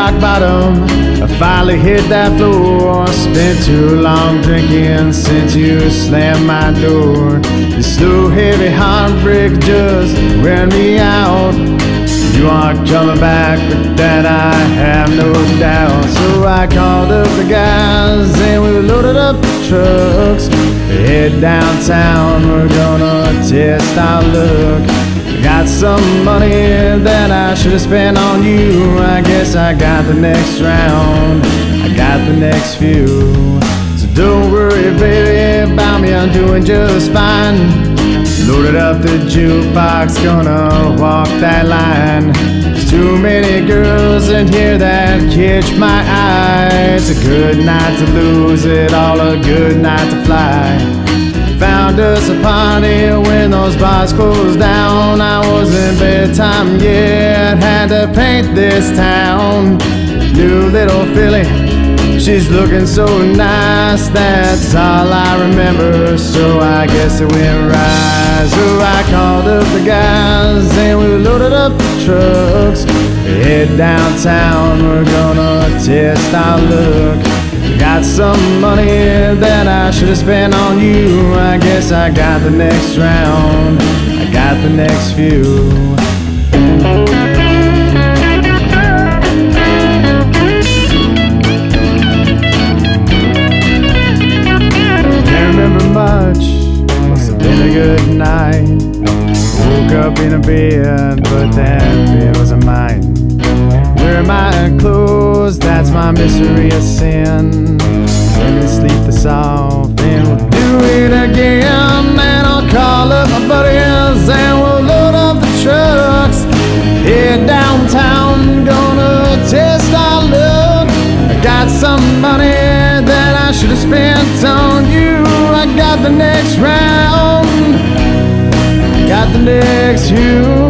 rock bottom. I finally hit that floor. Spent too long drinking since you slammed my door. This slow, heavy heartbreak just wearing me out. You aren't coming back, but that I have no doubt. So I called up the guys and we loaded up the trucks. We head downtown, we're gonna test our luck. Got some money that I should have spent on you. I guess I got the next round, I got the next few. So don't worry, baby, about me, I'm doing just fine. Loaded up the jukebox, gonna walk that line. There's too many girls in here that catch my eye. It's a good night to lose it all, a good night to fly. Found us a party when those bars closed down. I wasn't bedtime yet, had to paint this town. New little Philly, she's looking so nice, that's all I remember, so I guess it went right. So I called up the guys and we loaded up the trucks. We head downtown, we're gonna test our luck. Got some money that I should have spent on you. I guess I got the next round, I got the next few. Must have been a good night. Woke up in a bed, but that bed wasn't mine. Wear my clothes, that's my misery, a sin. Let me sleep this off and we'll do it again. And I'll call up my buddies and we'll load up the trucks. Head downtown, gonna test our luck. I got some money that I should have spent on you. I got the next round, got the next few.